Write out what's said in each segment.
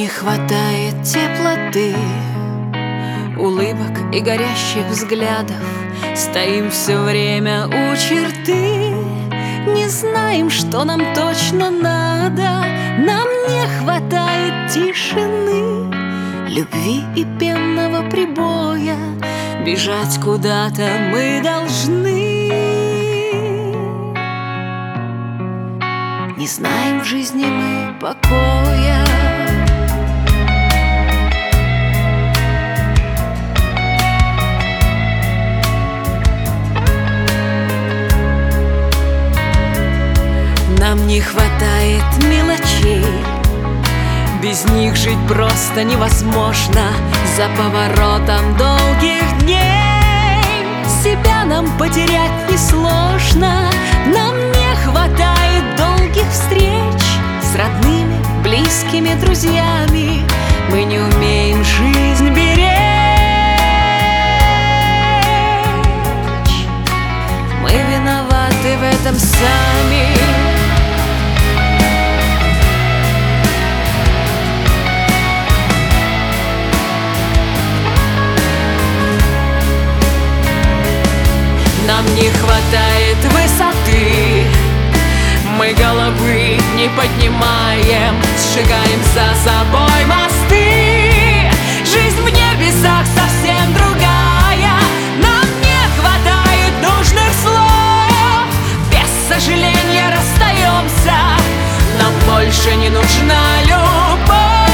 не хватает теплоты, улыбок и горящих взглядов. Стоим все время у черты, не знаем, что нам точно надо. Нам не хватает тишины, любви и пенного прибоя. Бежать куда-то мы должны. Не знаем в жизни мы покоя. Нам не хватает мелочей, без них жить просто невозможно. За поворотом долгих дней себя нам потерять несложно. Нам не хватает долгих встреч с родными, близкими, друзьями. Мы не умеем жизнь беречь. Мы виноваты в этом сами. Нам не хватает высоты, мы головы не поднимаем, сжигаем за собой мосты. Жизнь в небесах совсем другая. Нам не хватает нужных слов, без сожаления расстаемся. Нам больше не нужна любовь,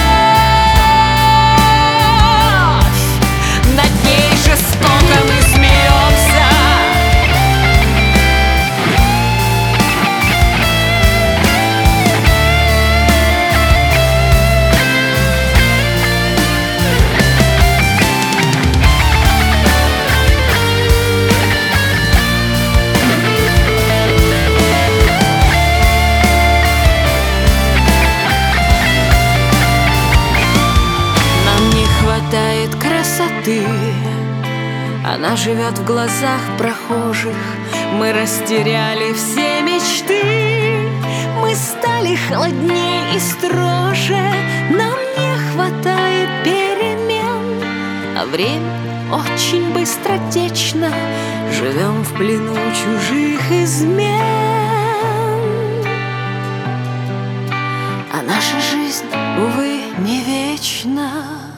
над ней жестоко мы смеемся. Красоты, она живет в глазах прохожих. Мы растеряли все мечты, мы стали холоднее и строже. Нам не хватает перемен, а время очень быстротечно. Живем в плену чужих измен, а наша жизнь, увы, не вечна.